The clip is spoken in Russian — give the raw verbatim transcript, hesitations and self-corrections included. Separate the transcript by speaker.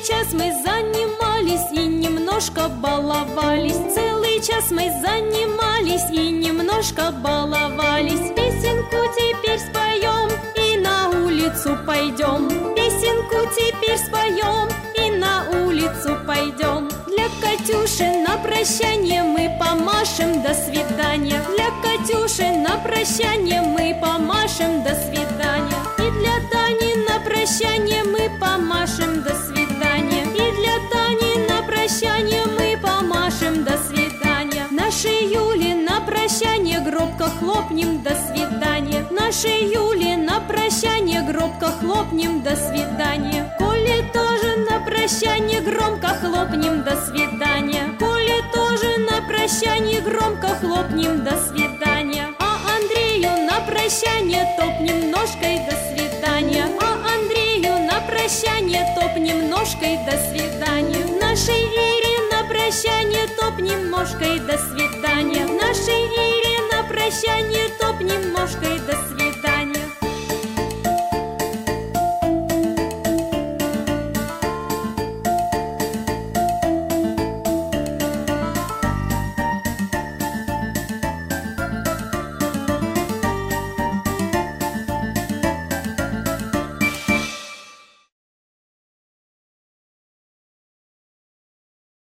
Speaker 1: час мы занимались и немножко баловались. Целый час мы занимались и немножко баловались. Песенку теперь споем и на улицу пойдем. Песенку теперь споем и на улицу пойдем. Для Катюши на прощание мы помашем до свидания. Для Катюши на прощание мы помашем до свидания. И для Тани на прощание мы помашем до свидания. И для Тани на прощание мы помашем до свидания. Нашей Юле на прощание громко хлопнем до свидания. Нашей Юле на прощание громко хлопнем до свидания. Коле тоже на прощание громко хлопнем до свидания. Коле тоже на прощание громко хлопнем до свидания. А Андрею на прощание топнем ножкой до свидания. А Андрею на прощание топнем ножкой до свидания. Нашей Ире на прощание топнем ножкой до свидания. Нашей Ире на прощание топнем ножкой до свидания.